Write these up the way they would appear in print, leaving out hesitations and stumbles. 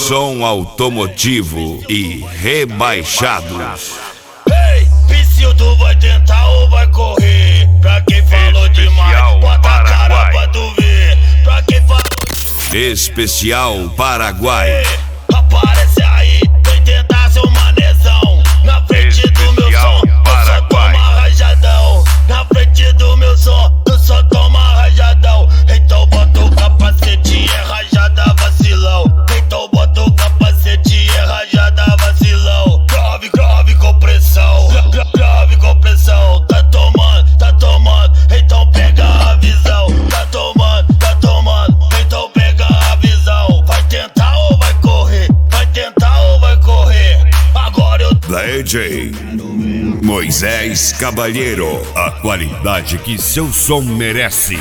som automotivo e rebaixados. Ei, Psyu, tu vai tentar ou vai correr? Pra quem falou demais, bota a cara pra tu ver. Pra quem falou Especial Paraguai. aparece aí, vem tentar ser um manezão. Na frente do meu som, tu só toma rajadão. Na frente do meu som, tu só toma rajadão. Então bota o capacete, é rajada vacilão. Então bota o capacete, é rajada vacilão. Grave, grave com pressão, grave com pressão. Tá tomando, então pega a visão. Tá tomando, então pega a visão. Vai tentar ou vai correr? Vai tentar ou vai correr? Agora eu DJ Moisés Caballero, a qualidade que seu som merece.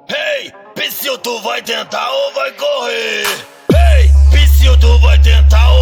Psyu, tu vai tentar ou vai correr? Ei, Psyu, tu vai tentar ou